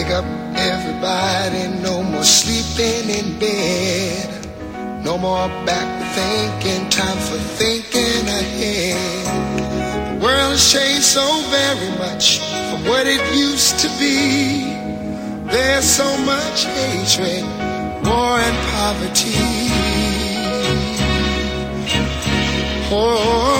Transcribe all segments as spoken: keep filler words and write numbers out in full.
Wake up, everybody, no more sleeping in bed. No more back thinking, time for thinking ahead. The world has changed so very much from what it used to be. There's so much hatred, war and poverty. Oh,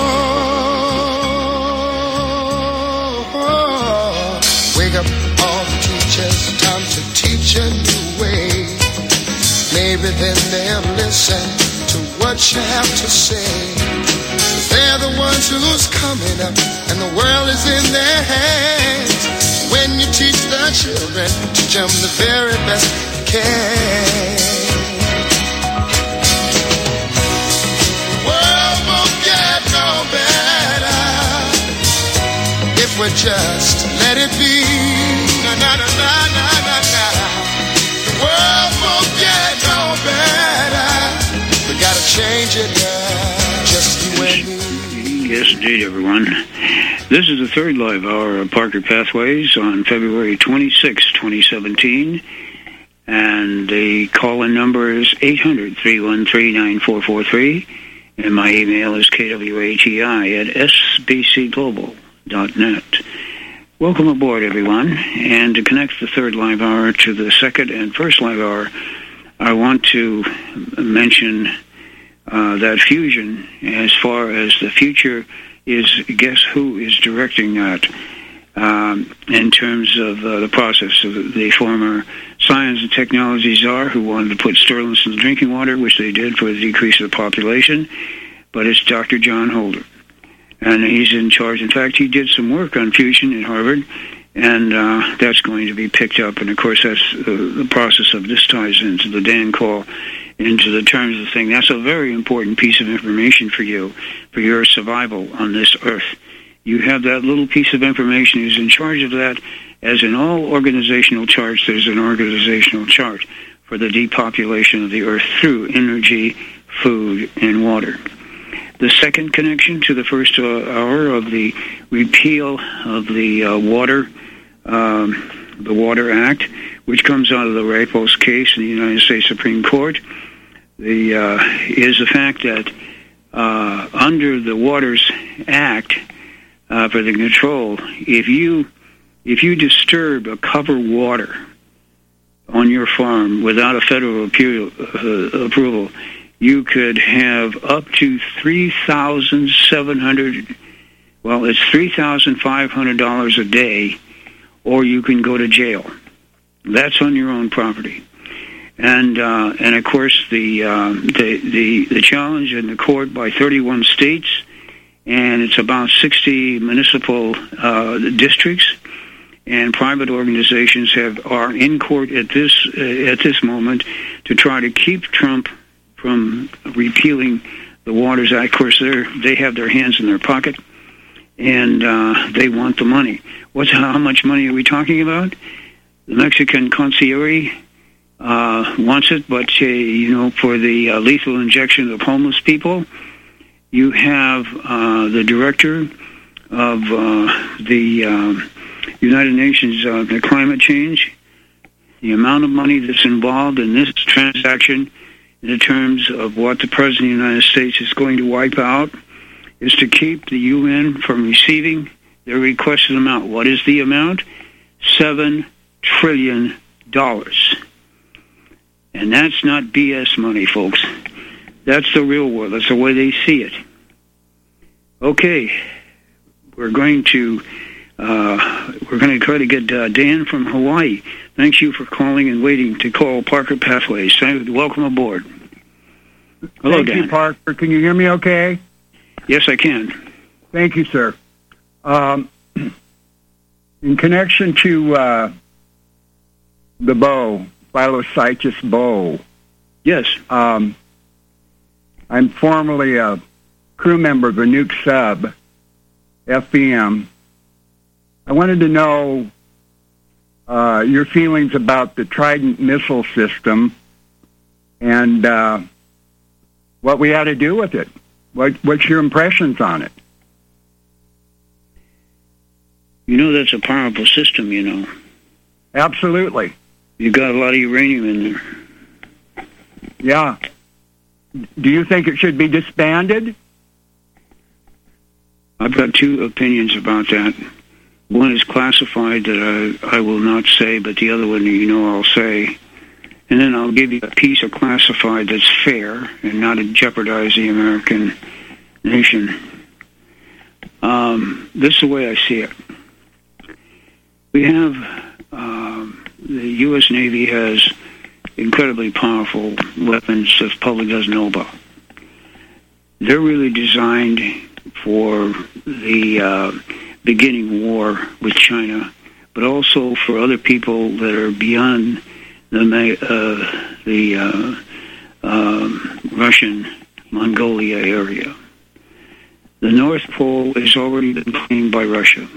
oh, oh. Wake up all the teachers, time to teach a new way. Maybe then they'll listen to what you have to say. They're the ones who's coming up, and the world is in their hands. When you teach the children, teach them the very best you can. The world won't get no better if we just let it be. Na na na na na na na. The world won't get no better. We gotta change it now, just you and me. Yes, indeed, everyone. This is the third live hour of Parker Pathways on February twenty-sixth, twenty seventeen. And the call-in number is eight hundred, three one three, nine four four three. And my email is k w a t i at s b c global dot net. Welcome aboard, everyone. And to connect the third live hour to the second and first live hour, I want to mention uh, that fusion as far as the future is. Guess who is directing that um, in terms of uh, the process of the former Science and Technology czar who wanted to put sterling in the drinking water, which they did for the decrease of the population, but it's Doctor John Holder. And he's in charge. In fact, he did some work on fusion at Harvard, and uh, that's going to be picked up. And, of course, that's uh, the process of this ties into the Dan call, into the terms of the thing. That's a very important piece of information for you, for your survival on this earth. You have that little piece of information. Who's in charge of that? As in all organizational charts, there's an organizational chart for the depopulation of the earth through energy, food, and water. The second connection to the first uh, hour of the repeal of the uh, water, um, the Water Act, which comes out of the Rapos case in the United States Supreme Court, the uh, is the fact that uh, under the Waters Act uh, for the control, if you if you disturb a cover water on your farm without a federal appeal, uh, approval, you could have up to three thousand seven hundred. Well, it's three thousand five hundred dollars a day, or you can go to jail. That's on your own property, and uh, and of course the, uh, the the the challenge in the court by thirty-one states, and it's about sixty municipal uh, districts, and private organizations have are in court at this uh, at this moment to try to keep Trump from repealing the Waters Act. Of course, they they have their hands in their pocket, and uh, they want the money. What's how much money are we talking about? The Mexican Concierge uh, wants it, but uh, you know, for the uh, lethal injection of homeless people, you have uh, the director of uh, the uh, United Nations uh, the climate change. The amount of money that's involved in this transaction, in terms of what the President of the United States is going to wipe out, is to keep the U N from receiving their requested amount. What is the amount? Seven trillion dollars. And that's not B S money, folks. That's the real world. That's the way they see it. Okay, we're going to uh, we're going to try to get uh, Dan from Hawaii. Thanks you for calling and waiting to call Parker Pathways. Welcome aboard. Hello, Thank Dan. you, Parker. Can you hear me okay? Yes, I can. Thank you, sir. Um, in connection to uh, the bow, Phylocytus bow. Yes. Um, I'm formerly a crew member of a nuke sub, F B M. I wanted to know uh, your feelings about the Trident missile system and uh, what we ought to do with it. What, what's your impressions on it? You know, that's a powerful system, you know. Absolutely. You got a lot of uranium in there. Yeah. Do you think it should be disbanded? I've got two opinions about that. One is classified that I, I will not say, but the other one, you know, I'll say. And then I'll give you a piece of classified that's fair and not to jeopardize the American nation. Um, this is the way I see it. We have, um, the U S Navy has incredibly powerful weapons that the public doesn't know about. They're really designed for the uh, beginning war with China, but also for other people that are beyond the uh, the uh, um, Russian Mongolia area. The North Pole has already been claimed by Russia.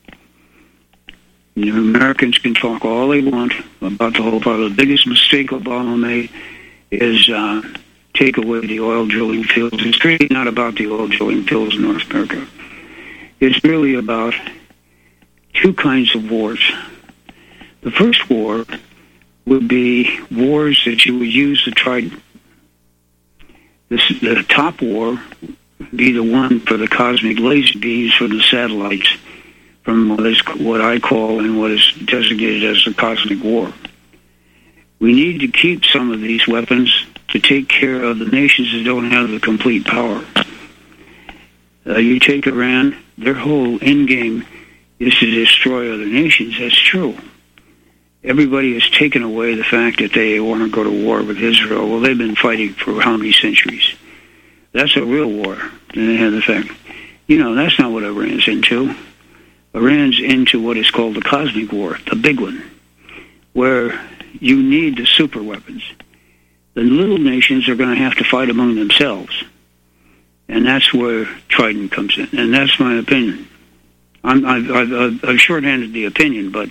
The Americans can talk all they want about the whole part. The biggest mistake Obama made is uh, take away the oil drilling fields. It's really not about the oil drilling fields in North America. It's really about two kinds of wars. The first war would be wars that you would use to try. This, the top war would be the one for the cosmic laser beams from the satellites, from what is what I call and what is designated as the cosmic war. We need to keep some of these weapons to take care of the nations that don't have the complete power. Uh, you take Iran, their whole end game is to destroy other nations. That's true. Everybody has taken away the fact that they want to go to war with Israel. Well, they've been fighting for how many centuries? That's a real war. And they have the fact, you know, that's not what Iran's into. Iran's into what is called the cosmic war, the big one, where you need the super weapons. The little nations are going to have to fight among themselves. And that's where Trident comes in. And that's my opinion. I'm, I've, I've, I've shorthanded the opinion, but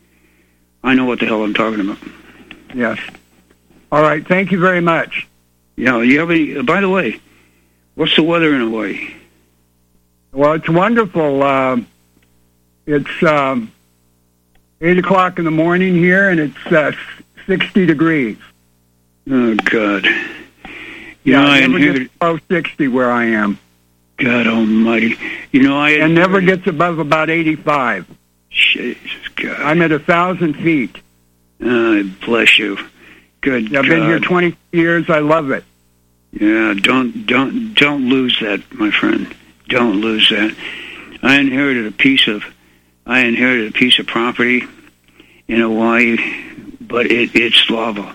I know what the hell I'm talking about. Yes. All right. Thank you very much. Yeah. You have any? By the way, what's the weather in Hawaii? Well, it's wonderful. Uh, it's um, eight o'clock in the morning here, and it's uh, sixty degrees. Oh God. You yeah, know, it I never inherited... gets above sixty where I am. God Almighty. You know, I it never gets above about eighty-five. Jesus God. I'm at a thousand feet. Oh, bless you. Good I've God. been here twenty years. I love it. Yeah, don't don't don't lose that, my friend. Don't lose that. I inherited a piece of I inherited a piece of property in Hawaii, but it it's lava.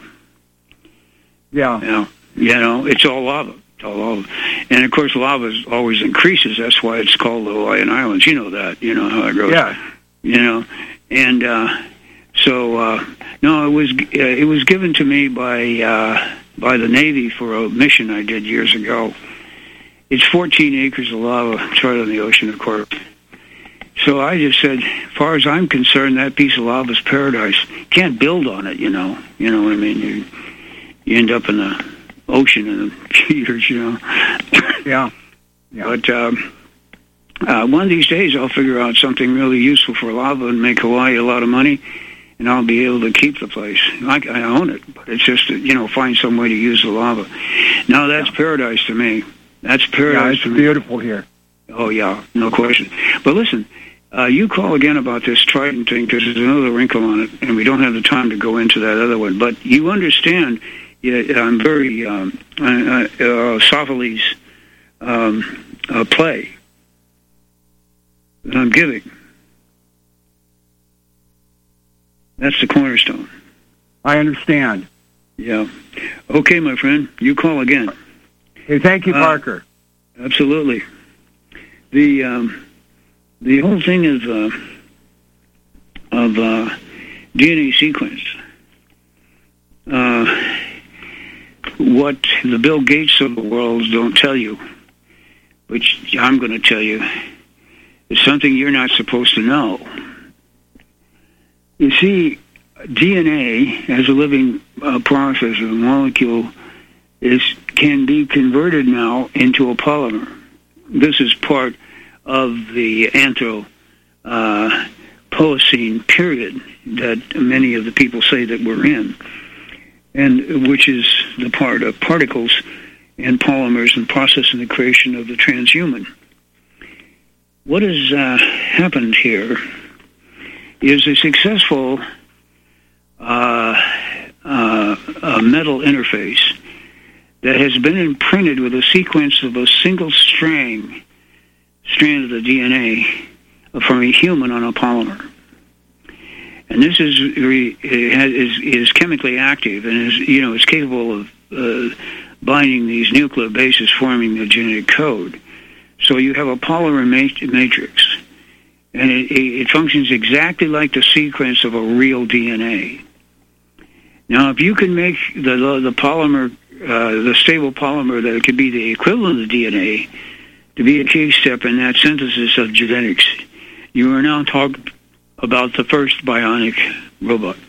Yeah. You know, you know, it's all lava. It's all lava. And of course lava always increases. That's why it's called the Hawaiian Islands. You know that. You know how it goes. Yeah. You know, and uh, so uh, no, it was uh, it was given to me by uh, by the Navy for a mission I did years ago. It's fourteen acres of lava. It's right on the ocean, of course. So I just said, as far as I'm concerned, that piece of lava is paradise. Can't build on it, you know. You know what I mean? You you end up in the ocean in a few years, you know. Yeah. Yeah. But. Um, Uh, one of these days, I'll figure out something really useful for lava and make Hawaii a lot of money, and I'll be able to keep the place. I, I own it, but it's just, you know, find some way to use the lava. Now, that's yeah. paradise to me. That's paradise yeah, it's to me. beautiful here. Oh, yeah, no question. But listen, uh, you call again about this Trident thing, because there's another wrinkle on it, and we don't have the time to go into that other one. But you understand, yeah, I'm very, um, uh, uh, Sophocles' um, uh, play that I'm giving. That's the cornerstone. I understand. Yeah. Okay, my friend. You call again. Hey, thank you, uh, Parker. Absolutely. The um, the whole thing is uh, of uh, D N A sequence. Uh, what the Bill Gates of the world don't tell you, which I'm going to tell you, is something you're not supposed to know. You see, D N A, as a living uh, process, a molecule, is can be converted now into a polymer. This is part of the anthropophagy uh, Holocene period that many of the people say that we're in, and which is the part of particles and polymers and process in the creation of the transhuman. What has uh, happened here is a successful uh, uh, a metal interface that has been imprinted with a sequence of a single strand, strand of the D N A from a human on a polymer. And this is is is chemically active and is you know is capable of uh, binding these nuclear bases, forming the genetic code. So you have a polymer matrix, and it, it functions exactly like the sequence of a real D N A. Now, if you can make the the polymer, uh, the stable polymer that could be the equivalent of the D N A, to be a key step in that synthesis of genetics, you are now talking about the first bionic robot.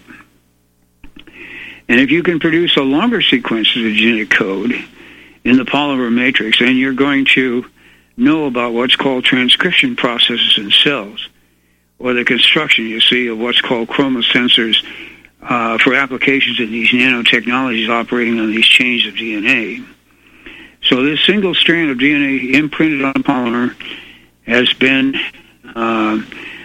And if you can produce a longer sequence of the genetic code in the polymer matrix, then you're going to know about what's called transcription processes in cells, or the construction, you see, of what's called chromosensors uh, for applications of these nanotechnologies operating on these chains of D N A. So this single strand of D N A imprinted on polymer has been uh,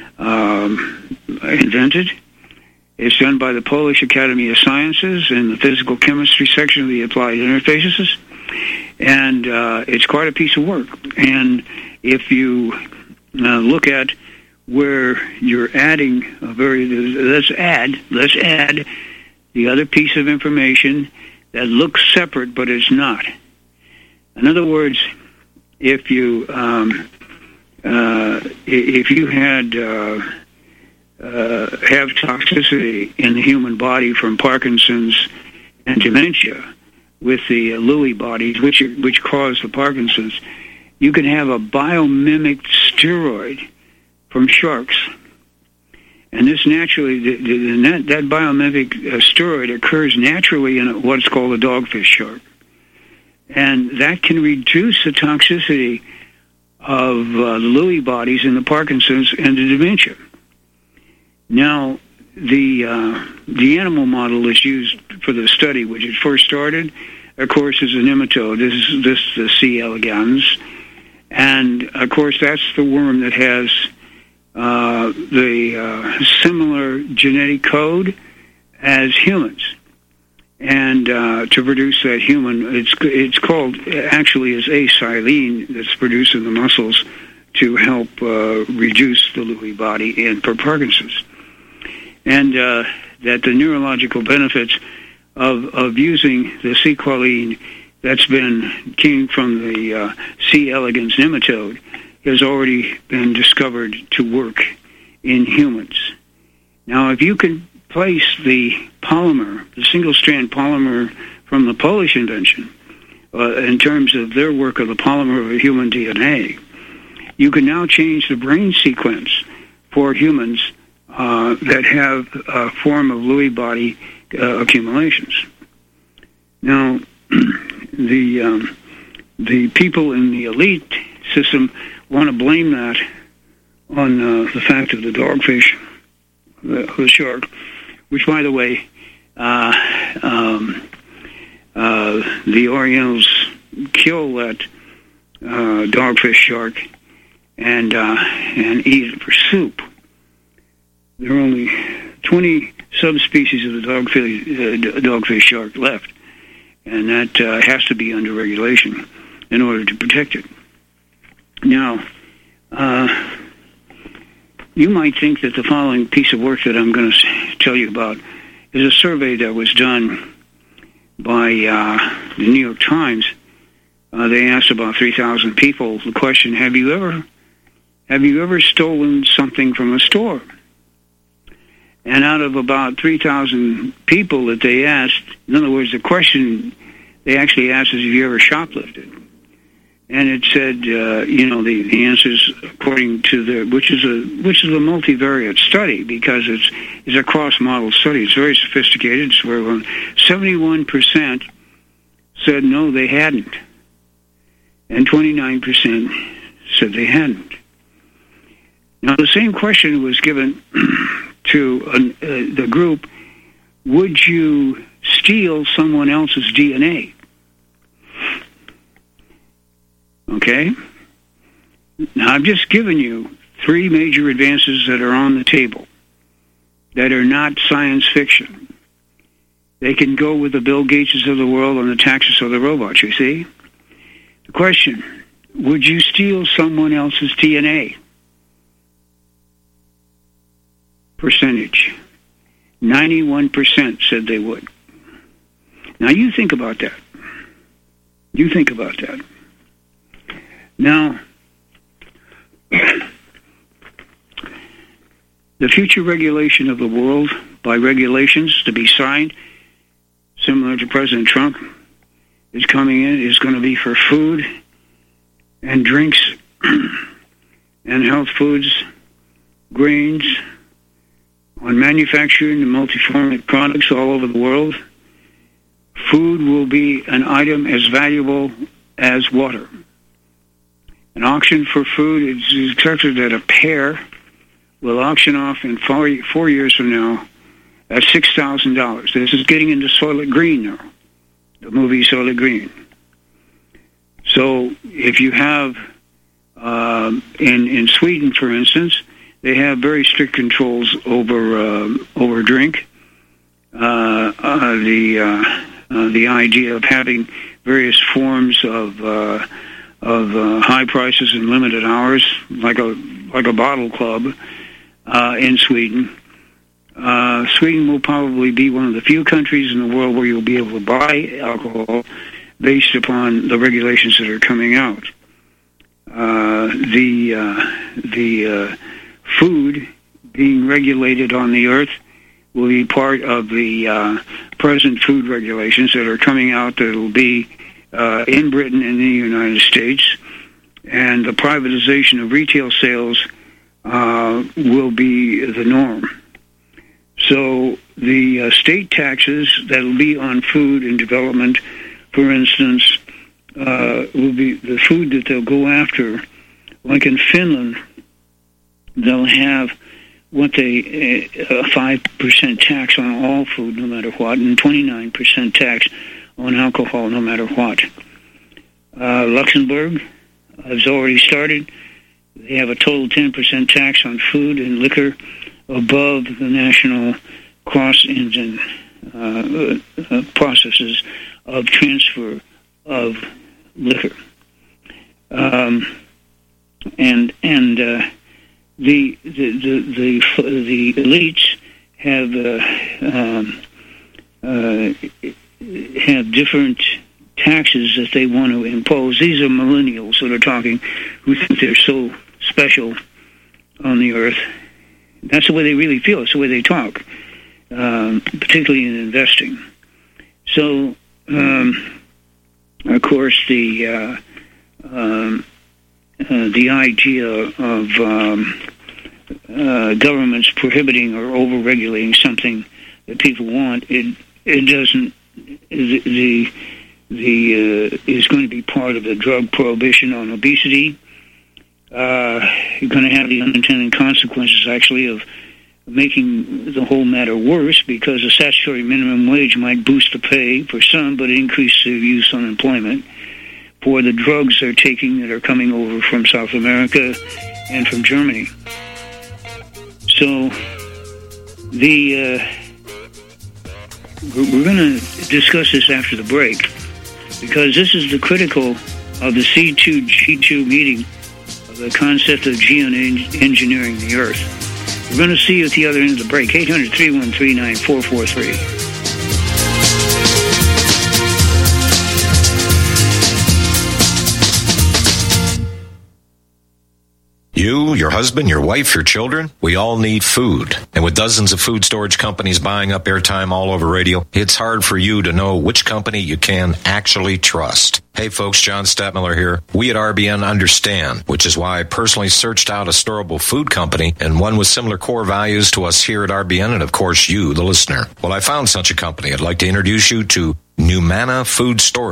um, invented. It's done by the Polish Academy of Sciences in the physical chemistry section of the applied interfaces. And uh, it's quite a piece of work. And if you uh, look at where you're adding a very, let's add, let's add the other piece of information that looks separate, but is not. In other words, if you um, uh, if you had uh, uh, have toxicity in the human body from Parkinson's and dementia, with the Lewy bodies, which which cause the Parkinson's, you can have a biomimic steroid from sharks. And this naturally, the, the, that, that biomimic uh, steroid occurs naturally in a, what's called a dogfish shark. And that can reduce the toxicity of uh, the Lewy bodies in the Parkinson's and the dementia. Now, the uh, the animal model is used for the study, which it first started, of course, is a nematode. This is this the C. elegans, and of course that's the worm that has uh, the uh, similar genetic code as humans. And uh, to produce that human, it's it's called actually is acylene that's produced in the muscles to help uh, reduce the Lewy body and for Parkinson's. And uh, that the neurological benefits of of using the sequeline that's been came from the uh, C. elegans nematode has already been discovered to work in humans. Now, if you can place the polymer, the single-strand polymer from the Polish invention, uh, in terms of their work of the polymer of a human D N A, you can now change the brain sequence for humans Uh, that have a form of Lewy body uh, accumulations. Now, the um, the people in the elite system want to blame that on uh, the fact of the dogfish, the, the shark, which, by the way, uh, um, uh, the Orientals kill that uh, dogfish shark and uh, and eat it for soup. There are only twenty subspecies of the dogfish, uh, dogfish shark left, and that uh, has to be under regulation in order to protect it. Now, uh, you might think that the following piece of work that I'm going to tell you about is a survey that was done by uh, the New York Times. Uh, they asked about three thousand people the question: Have you ever, have you ever stolen something from a store? And out of about three thousand people that they asked, in other words, the question they actually asked is, have you ever shoplifted? And it said, uh, you know, the, the answers according to the, which is a which is a multivariate study because it's it's a cross-model study. It's very sophisticated. It's where seventy-one percent said no, they hadn't, and twenty-nine percent said they hadn't. Now, the same question was given to uh, uh, the group, would you steal someone else's D N A? Okay? Now, I've just given you three major advances that are on the table that are not science fiction. They can go with the Bill Gateses of the world on the taxes of the robots, you see? The question, would you steal someone else's D N A? Percentage. ninety-one percent said they would. Now, you think about that. You think about that. Now, the future regulation of the world by regulations to be signed, similar to President Trump, is coming in, is going to be for food and drinks and health foods, grains, on manufacturing and multi-format products all over the world. Food will be an item as valuable as water. An auction for food is expected that a pear will auction off in four, four years from now at six thousand dollars. This is getting into Soylent Green now, the movie Soylent Green. So if you have, um, in, in Sweden, for instance, they have very strict controls over uh, over drink. Uh, uh, the uh, uh, the idea of having various forms of uh, of uh, high prices and limited hours, like a like a bottle club uh, in Sweden. Uh, Sweden will probably be one of the few countries in the world where you'll be able to buy alcohol based upon the regulations that are coming out. Uh, the uh, the uh, food being regulated on the earth will be part of the uh, present food regulations that are coming out that will be uh, in Britain and the United States. And the privatization of retail sales uh, will be the norm. So the uh, state taxes that will be on food and development, for instance, uh, will be the food that they'll go after. Like in Finland, they'll have what they a five percent tax on all food, no matter what, and twenty-nine percent tax on alcohol, no matter what. Uh, Luxembourg has already started. They have a total ten percent tax on food and liquor above the national cross-engine uh, uh, processes of transfer of liquor. Um, and and uh, the, the the the the elites have uh, um, uh, have different taxes that they want to impose. These are millennials that are talking, who think they're so special on the earth. That's the way they really feel. It's the way they talk, um, particularly in investing. So, um, of course, the uh, um, uh, the idea of um, uh, governments prohibiting or over-regulating something that people want, it it doesn't. The the, the uh, is going to be part of the drug prohibition on obesity. Uh, you're going to have the unintended consequences, actually, of making the whole matter worse, because a statutory minimum wage might boost the pay for some, but increase the youth unemployment for the drugs they're taking that are coming over from South America and from Germany. So the uh, we're going to discuss this after the break, because this is the critical of the C two G two meeting, the concept of geoengineering the earth. We're going to see you at the other end of the break. eight hundred, three one three, nine four four three. You, your husband, your wife, your children, we all need food. And with dozens of food storage companies buying up airtime all over radio, it's hard for you to know which company you can actually trust. Hey folks, John Stadtmiller here. We at R B N understand, which is why I personally searched out a storable food company and one with similar core values to us here at R B N and, of course, you, the listener. Well, I found such a company. I'd like to introduce you to Numana Food Storage.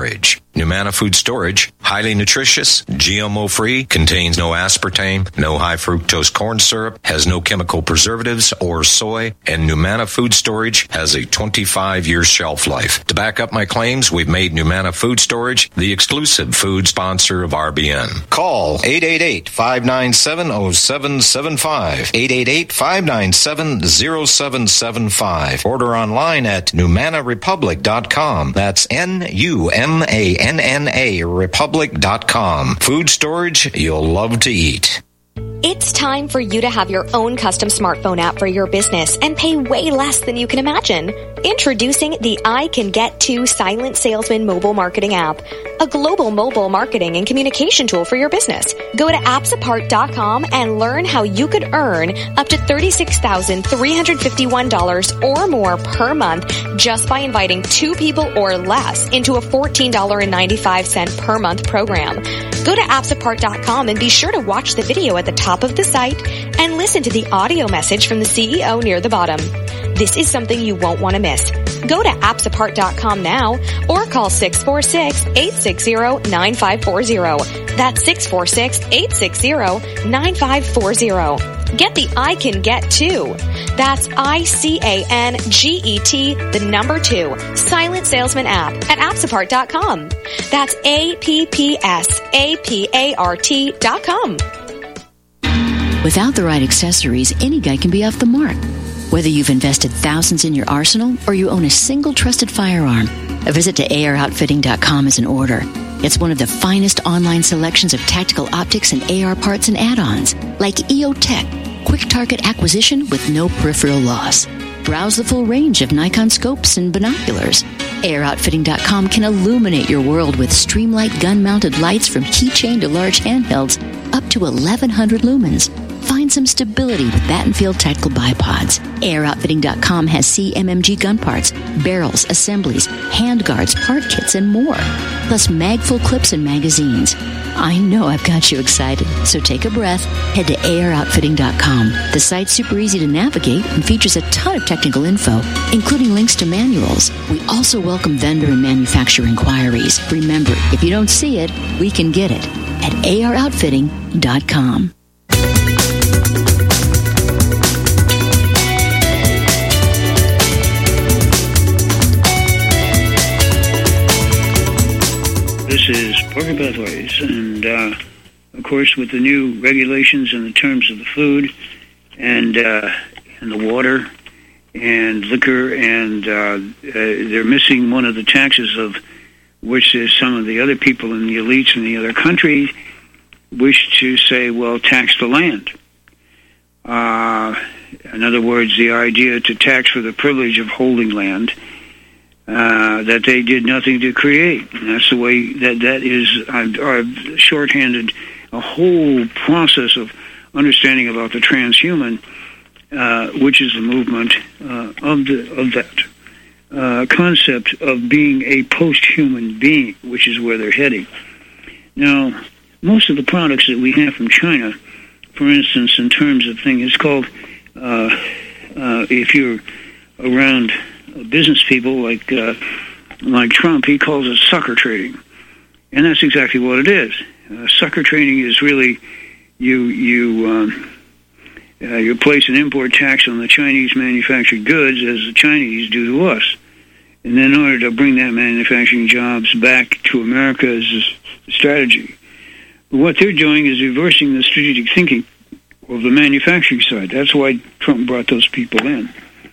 Numana Food Storage, highly nutritious, G M O-free, contains no aspartame, no high fructose corn syrup, has no chemical preservatives or soy, and Numana Food Storage has a twenty-five year shelf life. To back up my claims, we've made Numana Food Storage the exclusive food sponsor of R B N. Call eight eight eight, five nine seven, zero seven seven five, eight eight eight, five nine seven, zero seven seven five. Order online at numana republic dot com. That's N U M A N N A republic dot com. Food storage you'll love to eat. It's time for you to have your own custom smartphone app for your business and pay way less than you can imagine. Introducing the I Can Get To Silent Salesman mobile marketing app, a global mobile marketing and communication tool for your business. Go to apps apart dot com and learn how you could earn up to thirty-six thousand three hundred fifty-one dollars or more per month just by inviting two people or less into a fourteen dollars and ninety-five cents per month program. Go to apps apart dot com and be sure to watch the video at the top of the site and listen to the audio message from the C E O near the bottom. This is something you won't want to miss. Go to apps apart dot com now or call six four six, eight six zero, nine five four zero. That's six four six, eight six zero, nine five four zero. Get the I Can Get To. That's I C A N G E T, the number two, Silent Salesman app at apps apart dot com. That's A P P S A P A R T dot com. Without the right accessories, any guy can be off the mark. Whether you've invested thousands in your arsenal or you own a single trusted firearm, a visit to A R outfitting dot com is in order. It's one of the finest online selections of tactical optics and A R parts and add-ons, like E O Tech, quick target acquisition with no peripheral loss. Browse the full range of Nikon scopes and binoculars. A R outfitting dot com can illuminate your world with Streamlight gun-mounted lights from keychain to large handhelds up to eleven hundred lumens. Find some stability with Battenfield Tactical Bipods. A R outfitting dot com has C M M G gun parts, barrels, assemblies, handguards, part kits, and more. Plus mag-full clips and magazines. I know I've got you excited, so take a breath. Head to A R outfitting dot com. The site's super easy to navigate and features a ton of technical info, including links to manuals. We also welcome vendor and manufacturer inquiries. Remember, if you don't see it, we can get it at A R outfitting dot com. This is Parker Pathways, and uh, of course, with the new regulations in the terms of the food and uh, and the water and liquor, and uh, uh, they're missing one of the taxes of which is some of the other people in the elites in the other countries wish to say, well, tax the land. Uh, in other words, the idea to tax for the privilege of holding land uh, that they did nothing to create. And that's the way that that is. I've, I've shorthanded a whole process of understanding about the transhuman, uh, which is the movement uh, of the of that uh, concept of being a post-human being, which is where they're heading. Now, most of the products that we have from China, for instance, in terms of things, it's called, uh, uh, if you're around business people like uh, like Trump, he calls it sucker trading. And that's exactly what it is. Uh, sucker trading is really you you um, uh, you place an import tax on the Chinese manufactured goods as the Chinese do to us. And then in order to bring that manufacturing jobs back to America as a strategy. What they're doing is reversing the strategic thinking of the manufacturing side. That's why Trump brought those people in,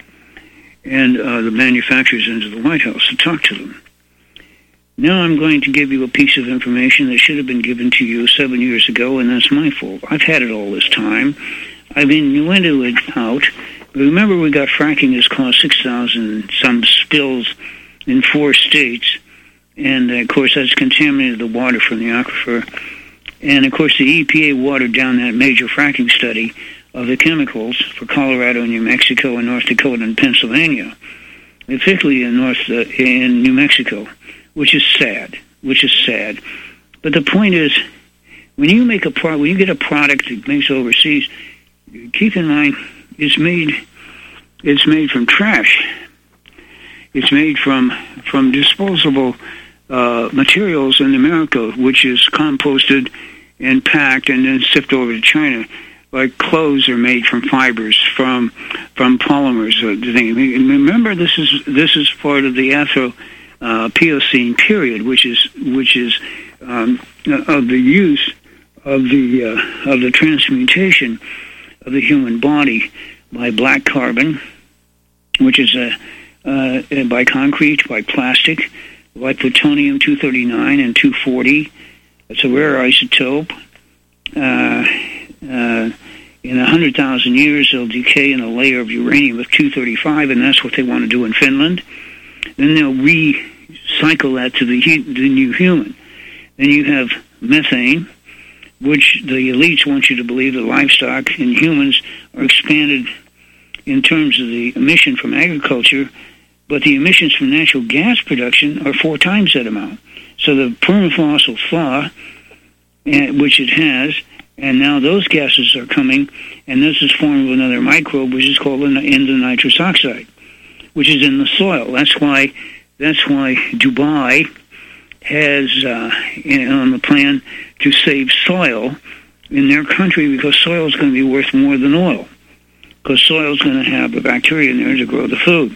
and uh, the manufacturers into the White House to talk to them. Now I'm going to give you a piece of information that should have been given to you seven years ago, and that's my fault. I've had it all this time. I've been into it out. Remember, we got fracking has caused six thousand some spills in four states, and, uh, of course, that's contaminated the water from the aquifer. And, of course, the E P A watered down that major fracking study of the chemicals for Colorado, New Mexico, and North Dakota and Pennsylvania, particularly in North uh, in New Mexico, which is sad, which is sad. But the point is, when you make a pro- when you get a product that makes overseas, keep in mind it's made it's made from trash. It's made from from disposable uh, materials in America, which is composted and packed and then shipped over to China. Like clothes are made from fibers, from from polymers. Uh, Remember, this is this is part of the Afro uh, Pliocene period, which is which is um, of the use of the uh, of the transmutation of the human body by black carbon, which is a uh, by concrete, by plastic, by plutonium two thirty-nine and two forty. It's a rare isotope. Uh, Uh, in one hundred thousand years, they'll decay in a layer of uranium of two thirty-five, and that's what they want to do in Finland. Then they'll recycle that to the, the new human. Then you have methane, which the elites want you to believe that livestock and humans are expanded in terms of the emission from agriculture, but the emissions from natural gas production are four times that amount. So the permafossil thaw, which it has, and now those gases are coming, and this is formed of another microbe, which is called endonitrous oxide, which is in the soil. That's why that's why Dubai has uh, on the plan to save soil in their country, because soil is going to be worth more than oil, because soil is going to have the bacteria in there to grow the food.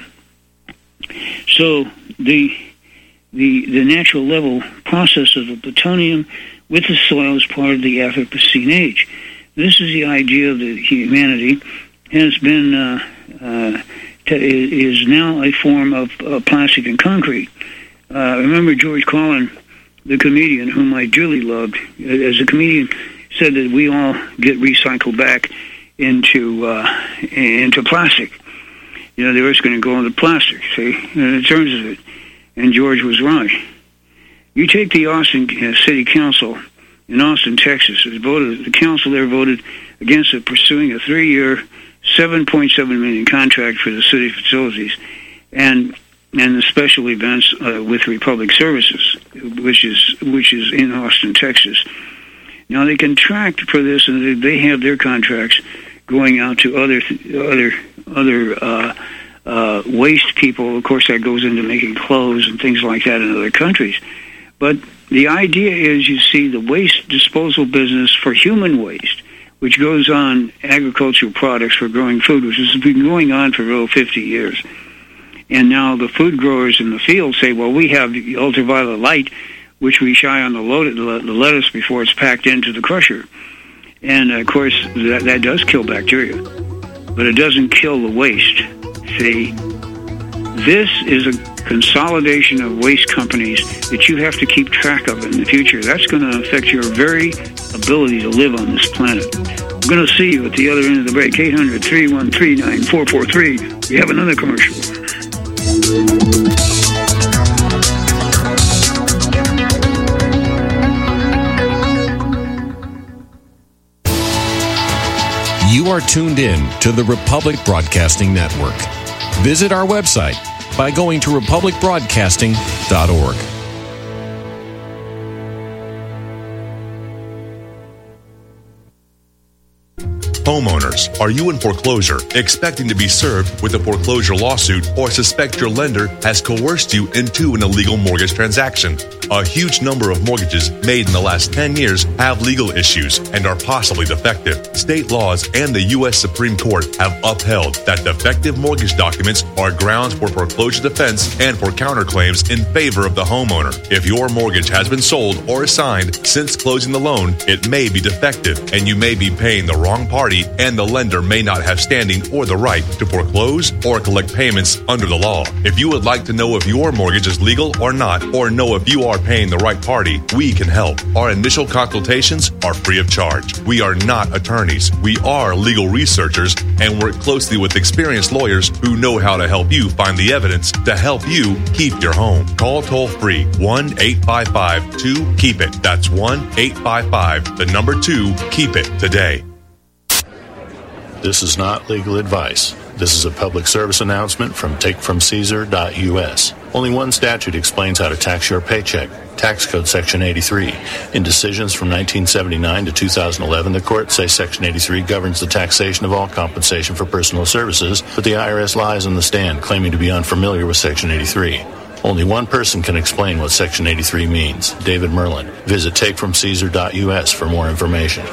So the the the natural level process of the plutonium with the soil is part of the Anthropocene age. This is the idea that humanity has been uh, uh, t- is now a form of uh, plastic and concrete. Uh, remember George Carlin, the comedian, whom I dearly loved, as a comedian, said that we all get recycled back into uh, into plastic. You know, the Earth's going to go into plastic, see, in terms of it. And George was right. You take the Austin uh, City Council in Austin, Texas. It voted, the council there voted against it, pursuing a three-year, seven point seven million dollars contract for the city facilities and and the special events uh, with Republic Services, which is which is in Austin, Texas. Now they contract for this, and they have their contracts going out to other other other uh, uh, waste people. Of course, that goes into making clothes and things like that in other countries. But the idea is, you see, the waste disposal business for human waste, which goes on agricultural products for growing food, which has been going on for over fifty years. And now the food growers in the field say, well, we have the ultraviolet light, which we shine on the, loaded, the lettuce before it's packed into the crusher. And, of course, that, that does kill bacteria, but it doesn't kill the waste. See, this is a consolidation of waste companies that you have to keep track of in the future. That's going to affect your very ability to live on this planet. I'm going to see you at the other end of the break. eight hundred, three one three, nine four four three. We have another commercial. You are tuned in to the Republic Broadcasting Network. Visit our website by going to republic broadcasting dot org. Homeowners, are you in foreclosure, expecting to be served with a foreclosure lawsuit, or suspect your lender has coerced you into an illegal mortgage transaction? A huge number of mortgages made in the last ten years have legal issues and are possibly defective. State laws and the U S Supreme Court have upheld that defective mortgage documents are grounds for foreclosure defense and for counterclaims in favor of the homeowner. If your mortgage has been sold or assigned since closing the loan, it may be defective and you may be paying the wrong party, and the lender may not have standing or the right to foreclose or collect payments under the law. If you would like to know if your mortgage is legal or not, or know if you are paying the right party, we can help. Our initial consultations are free of charge. We are not attorneys. We are legal researchers and work closely with experienced lawyers who know how to help you find the evidence to help you keep your home. Call toll free one eight five five two keep it. That's one eight five five, the number two, keep it today. This is not legal advice. This is a public service announcement from take from caesar dot U S. Only one statute explains how to tax your paycheck. Tax Code Section eighty-three. In decisions from nineteen seventy-nine to two thousand eleven, the courts say Section eighty-three governs the taxation of all compensation for personal services, but the I R S lies on the stand, claiming to be unfamiliar with Section eighty-three. Only one person can explain what Section eighty-three means, David Merlin. Visit take from caesar dot U S for more information.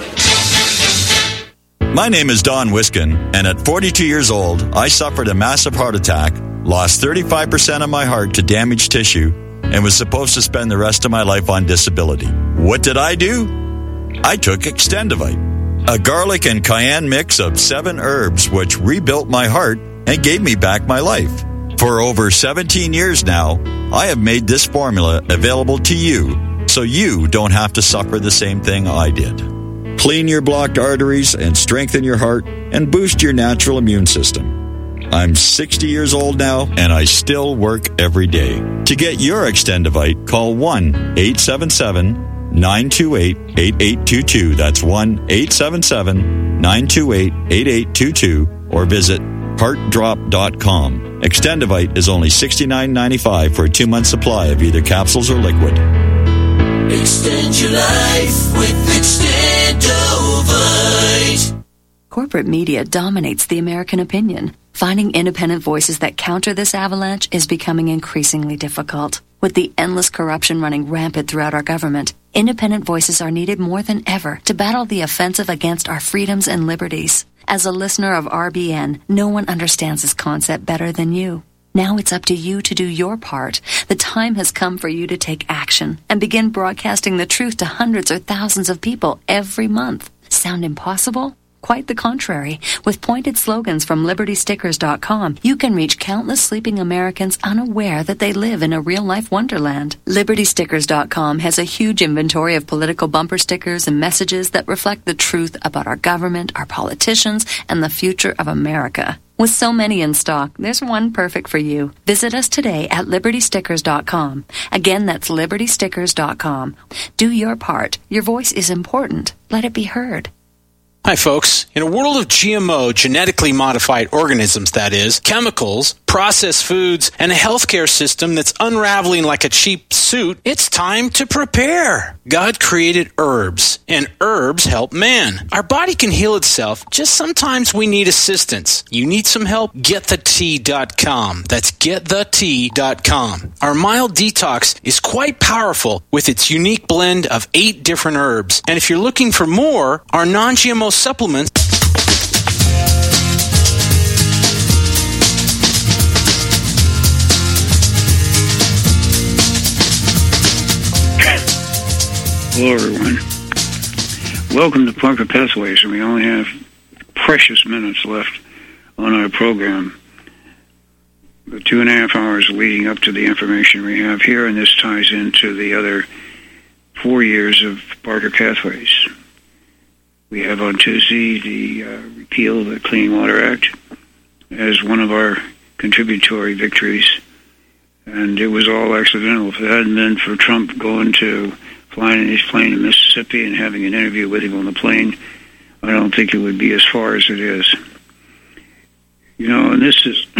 My name is Don Wiskin, and at forty-two years old, I suffered a massive heart attack, lost thirty-five percent of my heart to damaged tissue, and was supposed to spend the rest of my life on disability. What did I do? I took Extendivite, a garlic and cayenne mix of seven herbs which rebuilt my heart and gave me back my life. For over seventeen years now, I have made this formula available to you so you don't have to suffer the same thing I did. Clean your blocked arteries and strengthen your heart and boost your natural immune system. I'm sixty years old now, and I still work every day. To get your Extendivite, call one eight seven seven, nine two eight, eight eight two two. That's one eight seven seven, nine two eight, eight eight two two, or visit heart drop dot com. Extendivite is only sixty-nine ninety-five for a two-month supply of either capsules or liquid. Extend your life with Extendovite. Corporate media dominates the American opinion. Finding independent voices that counter this avalanche is becoming increasingly difficult. With the endless corruption running rampant throughout our government, independent voices are needed more than ever to battle the offensive against our freedoms and liberties. As a listener of R B N, no one understands this concept better than you. Now it's up to you to do your part. The time has come for you to take action and begin broadcasting the truth to hundreds or thousands of people every month. Sound impossible? Quite the contrary. With pointed slogans from liberty stickers dot com, you can reach countless sleeping Americans unaware that they live in a real-life wonderland. liberty stickers dot com has a huge inventory of political bumper stickers and messages that reflect the truth about our government, our politicians, and the future of America. With so many in stock, there's one perfect for you. Visit us today at liberty stickers dot com. Again, that's liberty stickers dot com. Do your part. Your voice is important. Let it be heard. Hi, folks. In a world of G M O, genetically modified organisms, that is, chemicals, processed foods, and a healthcare system that's unraveling like a cheap suit, it's time to prepare. God created herbs, and herbs help man. Our body can heal itself, just sometimes we need assistance. You need some help? get the tea dot com. That's get the tea dot com. Our mild detox is quite powerful with its unique blend of eight different herbs. And if you're looking for more, our non-G M O supplements. Hello, everyone. Welcome to Parker Pathways, and we only have precious minutes left on our program. The two and a half hours leading up to the information we have here, and this ties into the other four years of Parker Pathways. We have on Tuesday the uh, repeal of the Clean Water Act as one of our contributory victories, and it was all accidental. If it hadn't been for Trump going to flying in his plane to Mississippi and having an interview with him on the plane, I don't think it would be as far as it is. You know, and this is,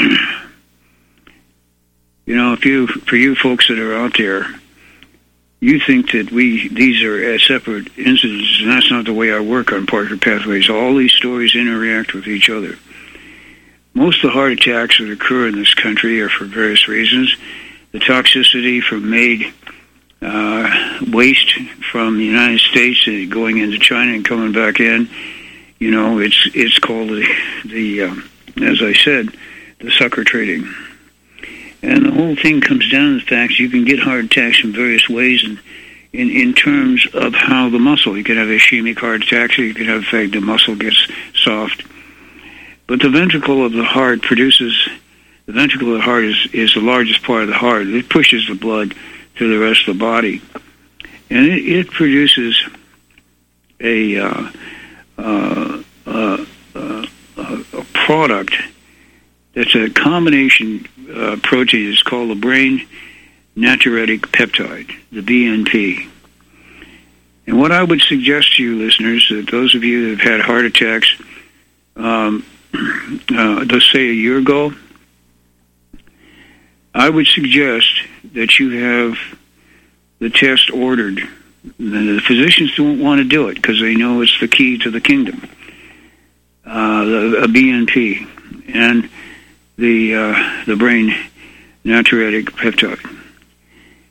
you know, if you, for you folks that are out there, you think that we these are separate incidents, and that's not the way I work on Parker Pathways. All these stories interact with each other. Most of the heart attacks that occur in this country are for various reasons. The toxicity from made uh, waste from the United States going into China and coming back in, you know, it's it's called the, the um, as I said, the sucker trading. And the whole thing comes down to the fact you can get heart attacks in various ways, and in, in terms of how the muscle. You can have ischemic heart attacks, or you can have the fact the muscle gets soft. But the ventricle of the heart produces, the ventricle of the heart is, is the largest part of the heart. It pushes the blood to the rest of the body. And it, it produces a, uh, uh, uh, uh, a product that's a combination uh, protein. It's called the brain natriuretic peptide, the B N P. And what I would suggest to you, listeners, that those of you that have had heart attacks, um, uh, let's say a year ago, I would suggest that you have the test ordered. The physicians don't want to do it because they know it's the key to the kingdom, uh, the, a B N P. And the uh, the brain natriuretic peptide.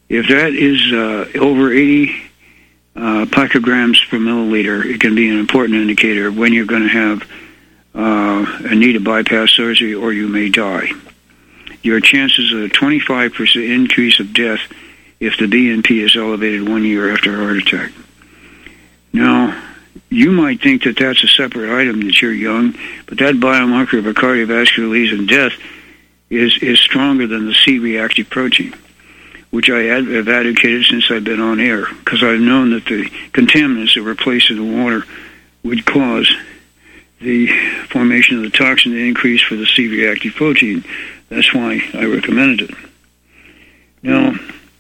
If that is uh, over eighty uh, picograms per milliliter, it can be an important indicator of when you're going to have uh, a need of bypass surgery or you may die. Your chances of a twenty-five percent increase of death if the B N P is elevated one year after a heart attack. Now, you might think that that's a separate item that you're young, but that biomarker of a cardiovascular disease and death is, is stronger than the C-reactive protein, which I ad- have advocated since I've been on air, because I've known that the contaminants that were placed in the water would cause the formation of the toxin to increase for the C-reactive protein. That's why I recommended it. Now,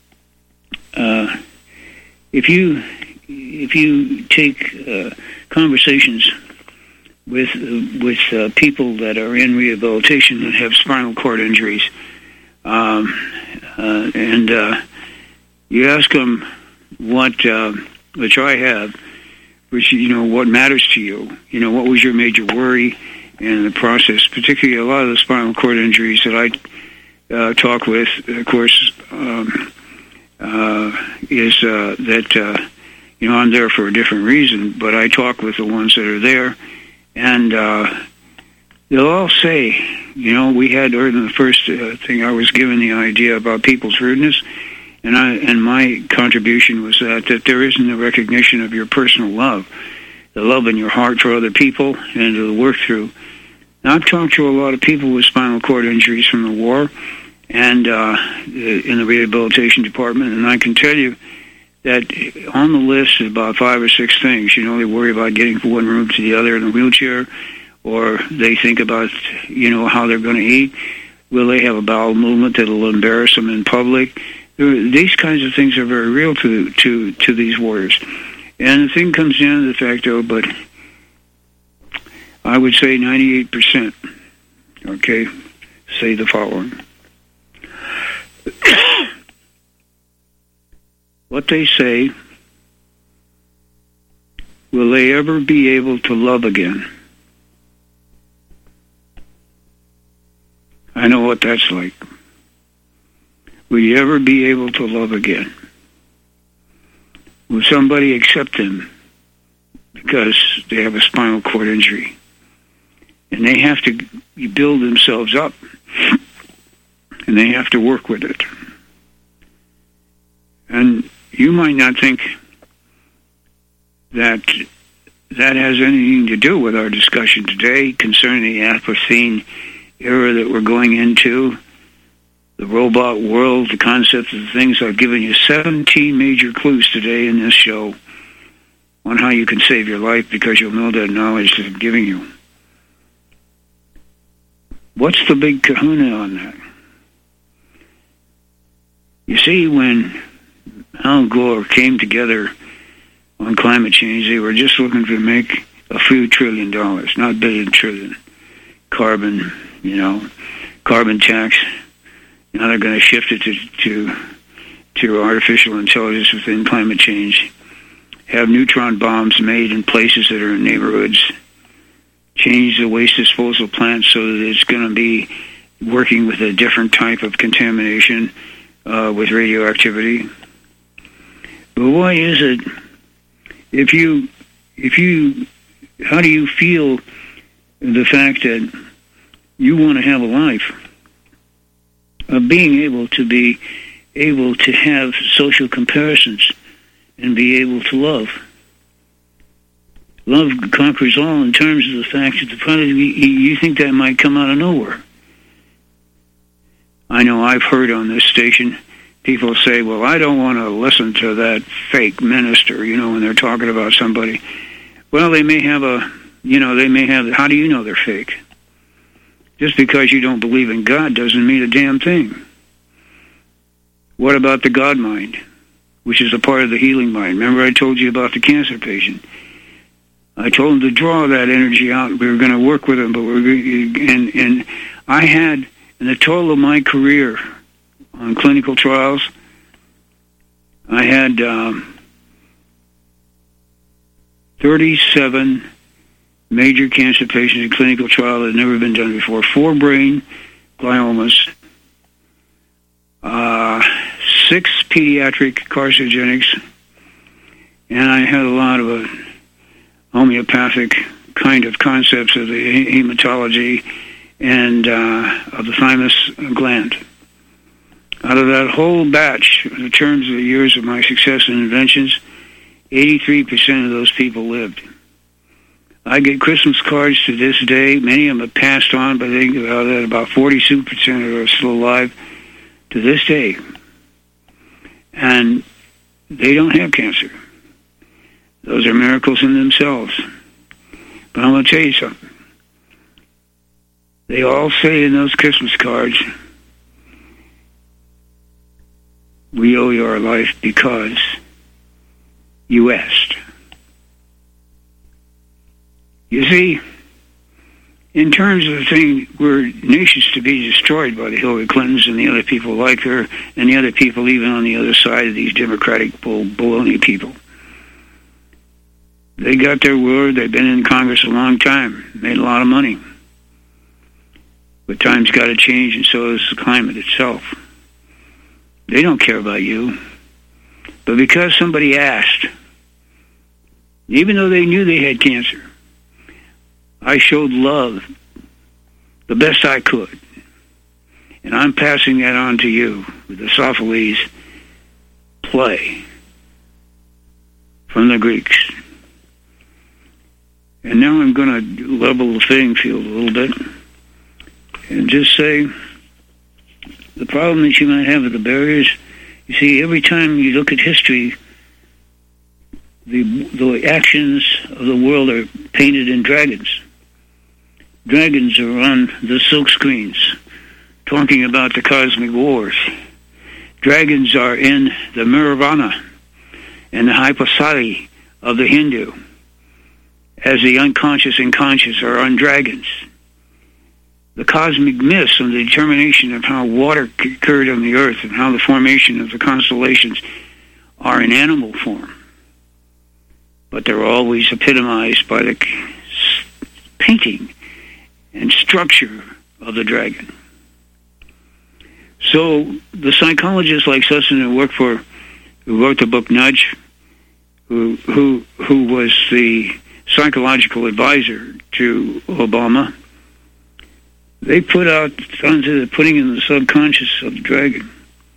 uh, if you if you take uh, conversations with uh, with uh, people that are in rehabilitation and have spinal cord injuries, um, uh, and uh, you ask them what, uh, which I have, which, you know, what matters to you, you know, what was your major worry in the process, particularly a lot of the spinal cord injuries that I uh, talk with, of course, um, uh, is uh, that, uh, you know, I'm there for a different reason, but I talk with the ones that are there, and uh, they'll all say, you know, we had, or in the first uh, thing, I was given the idea about people's rudeness, and I and my contribution was that, that there isn't a recognition of your personal love, the love in your heart for other people and to work through. Now, I've talked to a lot of people with spinal cord injuries from the war and uh, in the rehabilitation department, and I can tell you that on the list is about five or six things. You know, they worry about getting from one room to the other in a wheelchair, or they think about, you know, how they're going to eat. Will they have a bowel movement that will embarrass them in public? These kinds of things are very real to to, to these warriors. And the thing comes down to the fact, though, but I would say ninety-eight percent, okay, say the following. What they say, will they ever be able to love again? I know what that's like. Will you ever be able to love again? Will somebody accept them because they have a spinal cord injury? And they have to build themselves up, and they have to work with it. And you might not think that that has anything to do with our discussion today concerning the Anthropocene era that we're going into, the robot world, the concept of the things. I've given you seventeen major clues today in this show on how you can save your life because you'll know that knowledge that I'm giving you. What's the big kahuna on that? You see, when Al Gore came together on climate change, they were just looking to make a few trillion dollars, not billion, trillion. Carbon, you know, carbon tax. Now they're going to shift it to, to to artificial intelligence within climate change. Have neutron bombs made in places that are in neighborhoods. Change the waste disposal plant so that it's going to be working with a different type of contamination uh, with radioactivity. But why is it, if you, if you, how do you feel the fact that you want to have a life of being able to be able to have social comparisons and be able to love? Love conquers all in terms of the fact that the product, you think that might come out of nowhere. I know I've heard on this station people say, well, I don't want to listen to that fake minister, you know, when they're talking about somebody. Well, they may have a, you know, they may have, how do you know they're fake? Just because you don't believe in God doesn't mean a damn thing. What about the God mind, which is a part of the healing mind? Remember I told you about the cancer patient? I told him to draw that energy out. We were going to work with him, but we're and and I had, in the total of my career on clinical trials, I had um, thirty-seven major cancer patients in clinical trial that had never been done before. Four brain gliomas, uh, six pediatric carcinogenics, and I had a lot of a homeopathic kind of concepts of the hematology and uh, of the thymus gland. Out of that whole batch, in terms of the years of my success and inventions, eighty-three percent of those people lived. I get Christmas cards to this day. Many of them have passed on, but I think about that about forty-two percent are still alive to this day. And they don't have cancer. Those are miracles in themselves. But I'm going to tell you something. They all say in those Christmas cards, we owe you our life because you asked. You see, in terms of the thing, we're nations to be destroyed by the Hillary Clintons and the other people like her, and the other people even on the other side of these Democratic bull- baloney people. They got their word. They've been in Congress a long time, made a lot of money. But time's got to change, and so does the climate itself. They don't care about you. But because somebody asked, even though they knew they had cancer, I showed love the best I could. And I'm passing that on to you with the Sophocles play from the Greeks. And now I'm going to level the playing field a little bit and just say the problem that you might have with the barriers, you see, every time you look at history, the the actions of the world are painted in dragons. Dragons are on the silk screens talking about the cosmic wars. Dragons are in the Nirvana and the Hypasati of the Hindu, as the unconscious and conscious are on dragons. The cosmic myths and the determination of how water occurred on the earth and how the formation of the constellations are in animal form. But they're always epitomized by the painting and structure of the dragon. So the psychologists like Sussan who worked for, who wrote the book Nudge, who who who was the psychological advisor to Obama, they put out onto the putting in the subconscious of the dragon.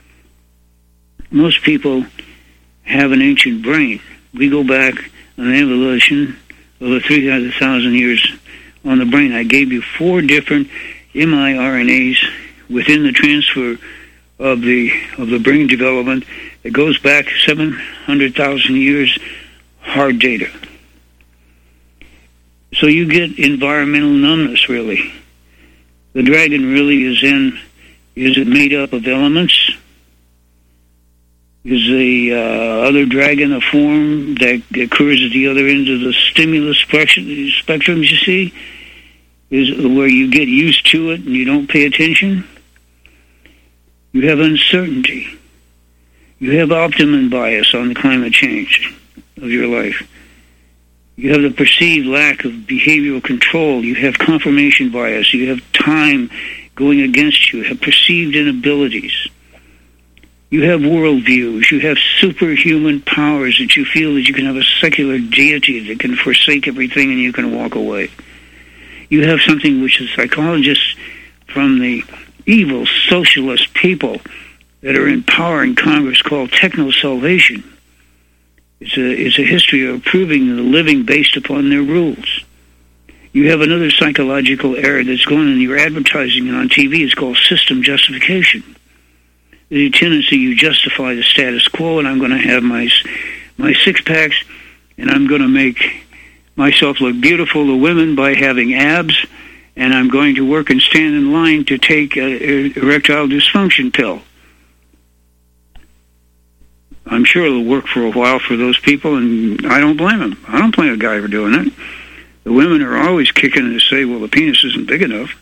Most people have an ancient brain. We go back on an evolution over three hundred thousand years on the brain. I gave you four different miRNAs within the transfer of the of the brain development. It goes back seven hundred thousand years, hard data. So you get environmental numbness, really. The dragon really is in, is it made up of elements? Is the uh, other dragon a form that occurs at the other end of the stimulus spectrum, you see? Is it where you get used to it and you don't pay attention? You have uncertainty. You have optimum bias on the climate change of your life. You have the perceived lack of behavioral control. You have confirmation bias. You have time going against you. You have perceived inabilities. You have worldviews. You have superhuman powers that you feel that you can have a secular deity that can forsake everything and you can walk away. You have something which the psychologists from the evil socialist people that are in power in Congress call techno-salvation. It's a, it's a history of proving the living based upon their rules. You have another psychological error that's going on in your advertising and on T V. It's called system justification. There's a tendency you justify the status quo, and I'm going to have my my six packs, and I'm going to make myself look beautiful to women by having abs, and I'm going to work and stand in line to take an erectile dysfunction pill. I'm sure it'll work for a while for those people, and I don't blame them. I don't blame a guy for doing it. The women are always kicking to say, well, the penis isn't big enough.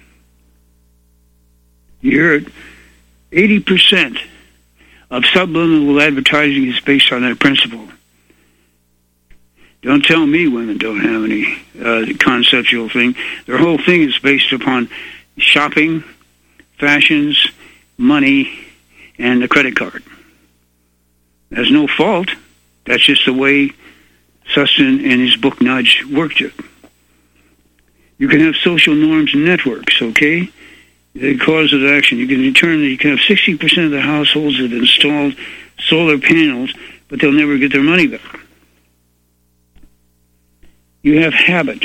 You hear it. eighty percent of subliminal advertising is based on that principle. Don't tell me women don't have any uh, conceptual thing. Their whole thing is based upon shopping, fashions, money, and the credit card. There's no fault. That's just the way Sustin and his book Nudge worked it. You can have social norms and networks, okay? The cause of action. You can determine that you can have sixty percent of the households that have installed solar panels, but they'll never get their money back. You have habit.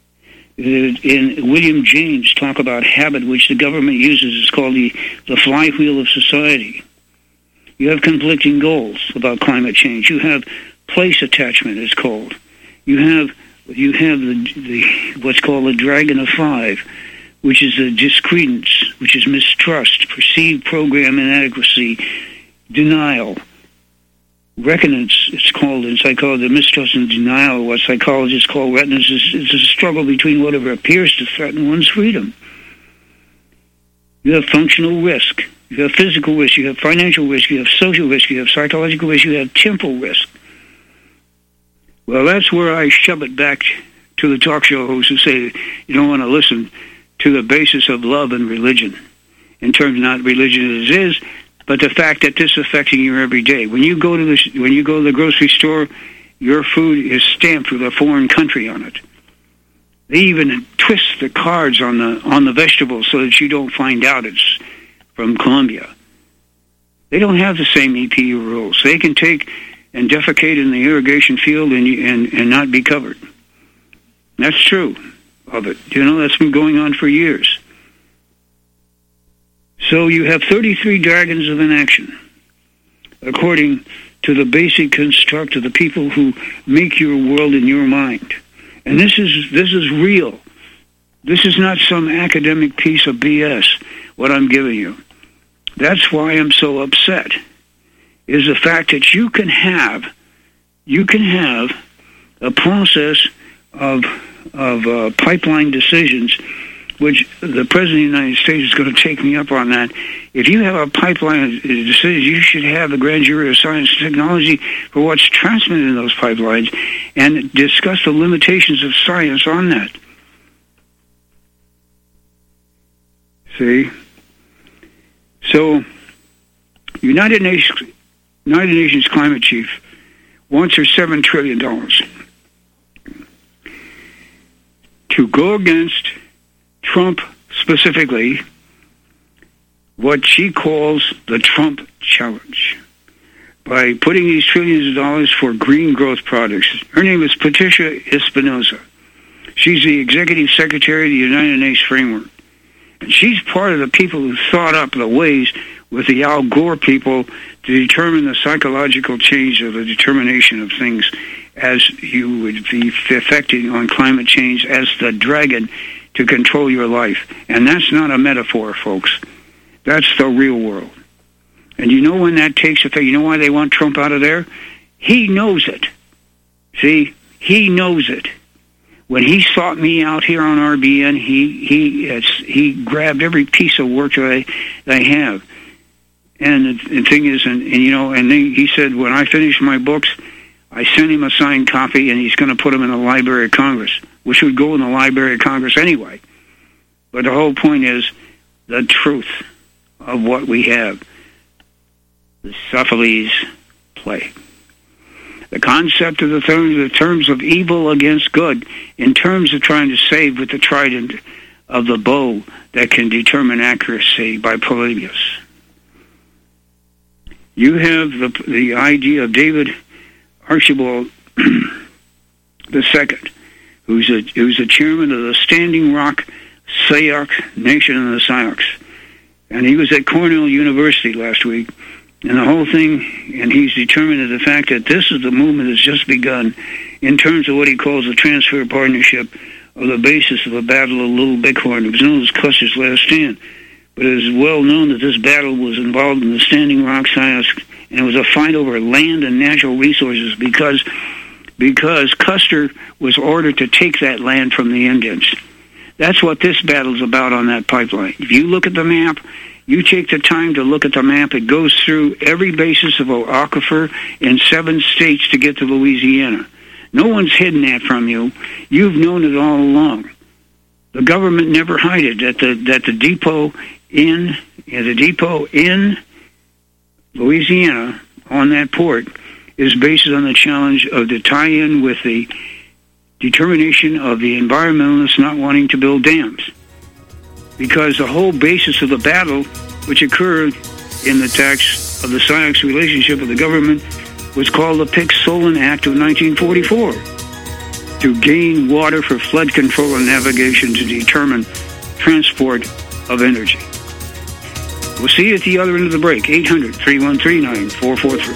In William James talk about habit, which the government uses. It's called the, the flywheel of society. You have conflicting goals about climate change. You have place attachment, it's called. You have you have the, the what's called the dragon of five, which is the discredence, which is mistrust, perceived program inadequacy, denial, reticence. It's called in psychology, the mistrust and denial, what psychologists call reticence, is, is a struggle between whatever appears to threaten one's freedom. You have functional risk. You have physical risk, you have financial risk, you have social risk, you have psychological risk, you have temporal risk. Well, that's where I shove it back to the talk show hosts who say you don't want to listen to the basis of love and religion, in terms of not religion as it is, but the fact that this is affecting you every day. When you go to the when you go to the grocery store, your food is stamped with a foreign country on it. They even twist the cards on the on the vegetables so that you don't find out it's from Colombia. They don't have the same E P A rules. They can take and defecate in the irrigation field and and, and not be covered. That's true of it. You know, that's been going on for years. So you have thirty-three dragons of inaction, according to the basic construct of the people who make your world in your mind. And this is this is real. This is not some academic piece of B S, what I'm giving you. That's why I'm so upset, is the fact that you can have, you can have a process of of uh, pipeline decisions, which the President of the United States is going to take me up on that. If you have a pipeline of decisions, you should have the grand jury of science and technology for what's transmitted in those pipelines and discuss the limitations of science on that. See? So, United Nations, United Nations climate chief wants her seven trillion dollars to go against Trump, specifically what she calls the Trump challenge, by putting these trillions of dollars for green growth projects. Her name is Patricia Espinosa. She's the executive secretary of the United Nations Framework. And she's part of the people who thought up the ways with the Al Gore people to determine the psychological change of the determination of things as you would be affecting on climate change as the dragon to control your life. And that's not a metaphor, folks. That's the real world. And you know when that takes effect, you know why they want Trump out of there? He knows it. See? He knows it. When he sought me out here on R B N, he he it's, he grabbed every piece of work that I, that I have. And the, the thing is, and, and you know, and they, he said, when I finish my books, I sent him a signed copy, and he's going to put them in the Library of Congress, which would go in the Library of Congress anyway. But the whole point is the truth of what we have. The Sophocles play. The concept of the terms, the terms of evil against good, in terms of trying to save with the trident of the bow that can determine accuracy by Polybius. You have the the idea of David Archibald the Second, who's a who's a chairman of the Standing Rock Sayoc Nation of the Sayocs, and he was at Cornell University last week. And the whole thing, and he's determined that the fact that this is the movement that's just begun in terms of what he calls the transfer partnership of the basis of a battle of Little Bighorn. It was known as Custer's Last Stand. But it is well known that this battle was involved in the Standing Rock Sayocs, and it was a fight over land and natural resources because, because Custer was ordered to take that land from the Indians. That's what this battle's about on that pipeline. If you look at the map, you take the time to look at the map, it goes through every basis of an aquifer in seven states to get to Louisiana. No one's hidden that from you. You've known it all along. The government never hid it. That the that the depot in yeah, the depot in Louisiana on that port is based on the challenge of the tie-in with the determination of the environmentalists not wanting to build dams. Because the whole basis of the battle, which occurred in the tax of the SciAx relationship with the government, was called the Pick-Solon Act of nineteen forty-four, to gain water for flood control and navigation to determine transport of energy. We'll see you at the other end of the break. eight hundred, three one three, nine four four three.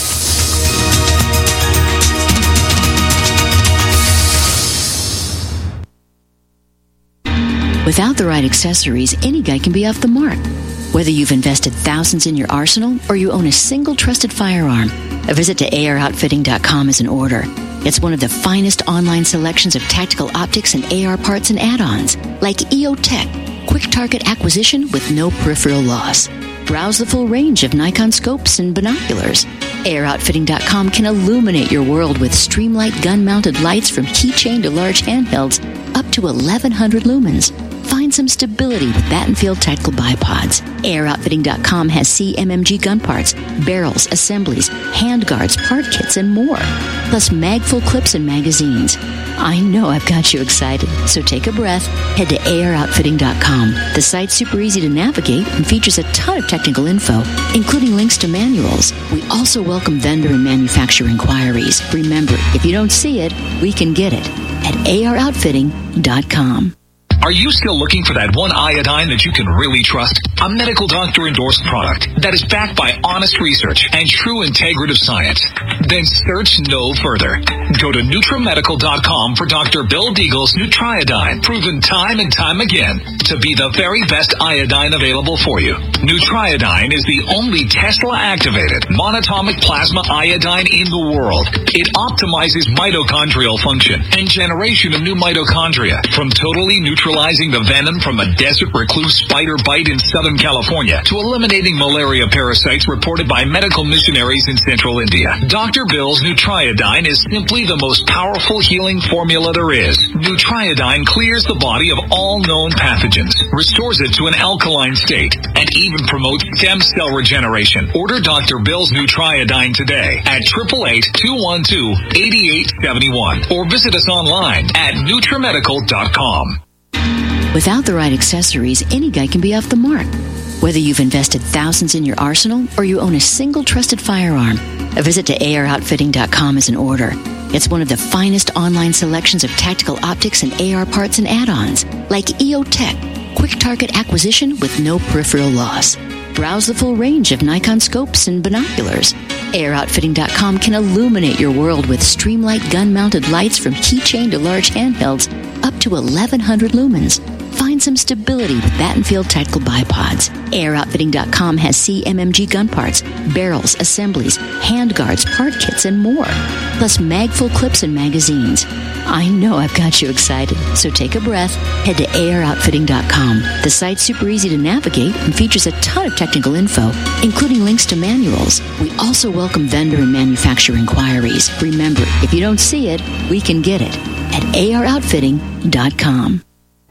Without the right accessories, any guy can be off the mark. Whether you've invested thousands in your arsenal or you own a single trusted firearm, a visit to A R outfitting dot com is in order. It's one of the finest online selections of tactical optics and A R parts and add-ons, like E O Tech, quick target acquisition with no peripheral loss. Browse the full range of Nikon scopes and binoculars. A R outfitting dot com can illuminate your world with Streamlight gun-mounted lights from keychain to large handhelds up to eleven hundred lumens. Find some stability with Battenfield tactical bipods. A R outfitting dot com has C M M G gun parts, barrels, assemblies, handguards, part kits, and more. Plus mag-full clips and magazines. I know I've got you excited, so take a breath. Head to A R outfitting dot com. The site's super easy to navigate and features a ton of technical info, including links to manuals. We also welcome vendor and manufacturer inquiries. Remember, if you don't see it, we can get it at A R outfitting dot com. Are you still looking for that one iodine that you can really trust? A medical doctor endorsed product that is backed by honest research and true integrative science? Then search no further. Go to Nutramedical dot com for Doctor Bill Deagle's Nutriodine, proven time and time again to be the very best iodine available for you. Nutriodine is the only Tesla-activated monatomic plasma iodine in the world. It optimizes mitochondrial function and generation of new mitochondria from totally neutral neutralizing the venom from a desert recluse spider bite in Southern California to eliminating malaria parasites reported by medical missionaries in central India. Doctor Bill's Nutriodine is simply the most powerful healing formula there is. Nutriodine clears the body of all known pathogens, restores it to an alkaline state, and even promotes stem cell regeneration. Order Doctor Bill's Nutriodine today at eight eight eight, two one two, eight eight seven one or visit us online at Nutramedical dot com. Without the right accessories, any guy can be off the mark. Whether you've invested thousands in your arsenal or you own a single trusted firearm, a visit to A R outfitting dot com is in order. It's one of the finest online selections of tactical optics and A R parts and add-ons, like E O Tech, quick target acquisition with no peripheral loss. Browse the full range of Nikon scopes and binoculars. A R outfitting dot com can illuminate your world with Streamlight gun-mounted lights from keychain to large handhelds up to eleven hundred lumens. Find some stability with Battenfield tactical bipods. A R outfitting dot com has C M M G gun parts, barrels, assemblies, handguards, part kits, and more. Plus mag-full clips and magazines. I know I've got you excited, so take a breath. Head to A R outfitting dot com. The site's super easy to navigate and features a ton of technical info, including links to manuals. We also welcome vendor and manufacturer inquiries. Remember, if you don't see it, we can get it at A R outfitting dot com.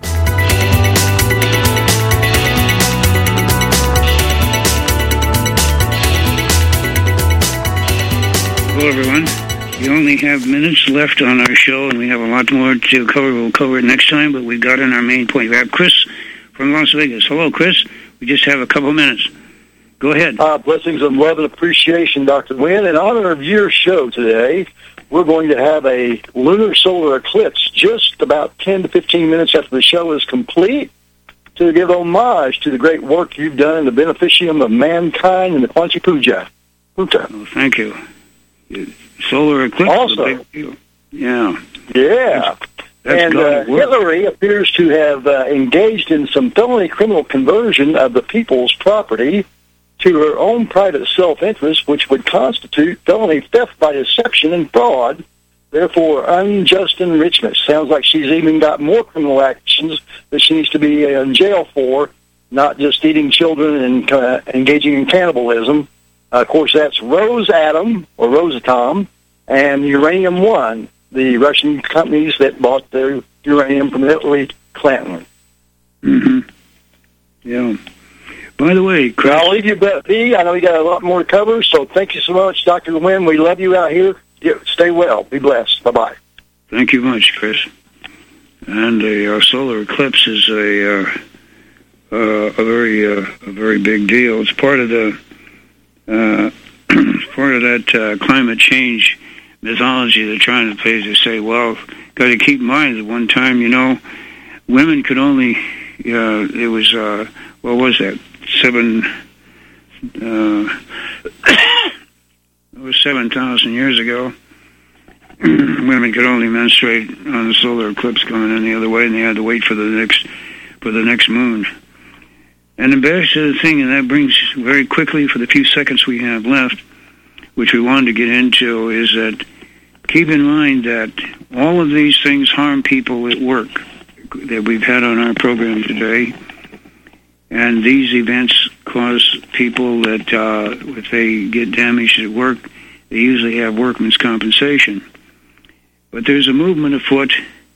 Hello, everyone. We only have minutes left on our show, and we have a lot more to cover. We'll cover it next time, but we've got in our main point. We have Chris from Las Vegas. Hello, Chris. We just have a couple minutes. Go ahead. Uh, blessings of love and appreciation, Doctor Wynn. In honor of your show today, we're going to have a lunar solar eclipse just about ten to fifteen minutes after the show is complete to give homage to the great work you've done in the beneficium of mankind and the Panchi Puja. Puja. Oh, thank you. Solar eclipse also, is a big deal. Yeah. Yeah. That's and uh, Hillary appears to have uh, engaged in some felony criminal conversion of the people's property to her own private self-interest, which would constitute felony theft by deception and fraud, therefore unjust enrichment. Sounds like she's even got more criminal actions that she needs to be in jail for, not just eating children and uh, engaging in cannibalism. Uh, of course, that's Rosatom, or Rosatom, and Uranium One, the Russian companies that bought their uranium from Hillary Clinton. Mm-hmm. Yeah. By the way, Chris, I'll leave you be. I know you got a lot more to cover, so thank you so much, Doctor Wynn. We love you out here. Stay well. Be blessed. Bye-bye. Thank you much, Chris. And a uh, solar eclipse is a uh, uh, a very uh, a very big deal. It's part of the uh, part of that uh, climate change mythology they're trying to play. They say, well, got to keep in mind that one time, you know, women could only uh, it was uh, what was that seven uh, it was seven thousand years ago. Women could only menstruate on the solar eclipse going in the other way, and they had to wait for the next for the next moon. And the best of the thing, and that brings very quickly for the few seconds we have left, which we wanted to get into, is that keep in mind that all of these things harm people at work that we've had on our program today. And these events cause people that, uh, if they get damaged at work, they usually have workman's compensation. But there's a movement afoot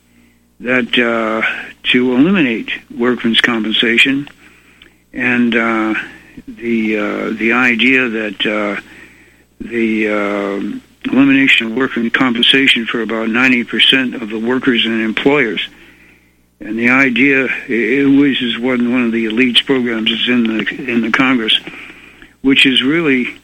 that uh, to eliminate workman's compensation, and uh, the uh, the idea that uh, the uh, elimination of workman's compensation for about ninety percent of the workers and employers. And the idea, it was is one one of the elites programs is in the in the Congress, which is really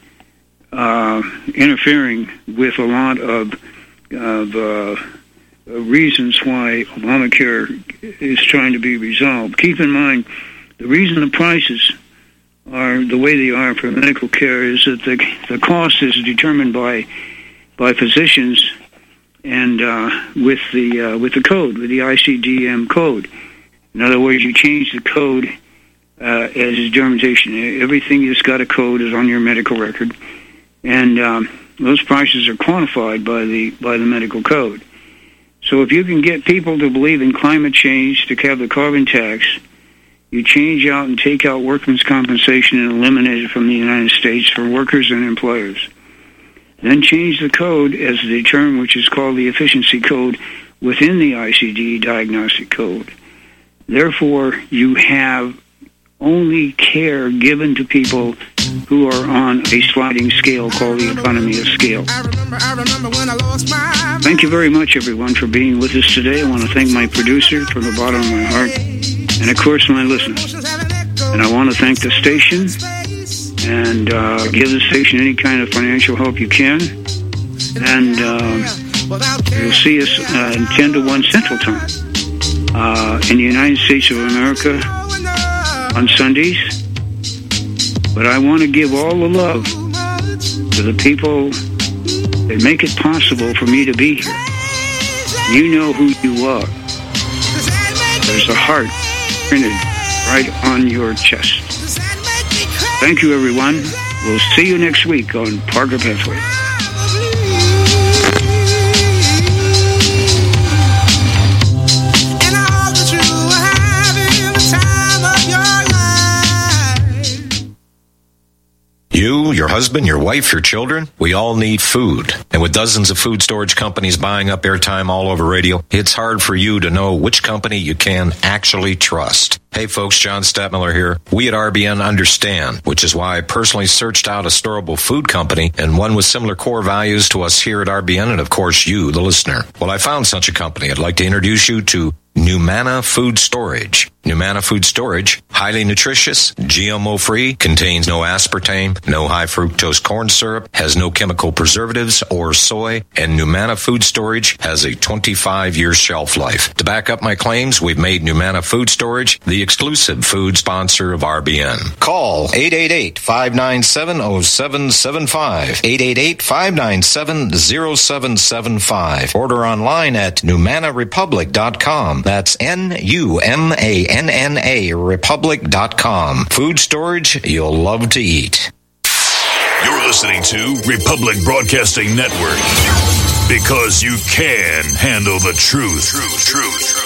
uh, interfering with a lot of of uh, reasons why Obamacare is trying to be resolved. Keep in mind, the reason the prices are the way they are for medical care is that the the cost is determined by by physicians. And uh, with the uh, with the code, with the I C D M code. In other words, you change the code uh, as a determination. Everything that's got a code is on your medical record, and um, those prices are quantified by the by the medical code. So if you can get people to believe in climate change, to have the carbon tax, you change out and take out workman's compensation and eliminate it from the United States for workers and employers. Then change the code as the term which is called the efficiency code within the I C D diagnostic code. Therefore, you have only care given to people who are on a sliding scale called the economy of scale. I remember, I remember when I lost my... Thank you very much, everyone, for being with us today. I want to thank my producer from the bottom of my heart, and, of course, my listeners. And I want to thank the station, and uh, give the station any kind of financial help you can. And uh, you'll see us uh, in ten to one Central Time uh, in the United States of America on Sundays. But I want to give all the love to the people that make it possible for me to be here. You know who you are. There's a heart printed right on your chest. Thank you, everyone. We'll see you next week on Parker Pathway. You, your husband, your wife, your children, we all need food. And with dozens of food storage companies buying up airtime all over radio, it's hard for you to know which company you can actually trust. Hey folks, John Stadtmiller here. We at R B N understand, which is why I personally searched out a storable food company and one with similar core values to us here at R B N and of course you, the listener. Well, I found such a company. I'd like to introduce you to Numana Food Storage. Numana Food Storage, highly nutritious, G M O-free, contains no aspartame, no high-fructose corn syrup, has no chemical preservatives or soy, and Numana Food Storage has a twenty-five year shelf life. To back up my claims, we've made Numana Food Storage the exclusive food sponsor of R B N. Call eight eight eight, five nine seven, zero seven seven five, eight eight eight, five nine seven, zero seven seven five. Order online at numana republic dot com. That's N U M A N N A republic dot com. Food storage you'll love to eat. You're listening to Republic Broadcasting Network. Because you can handle the truth. Truth, truth.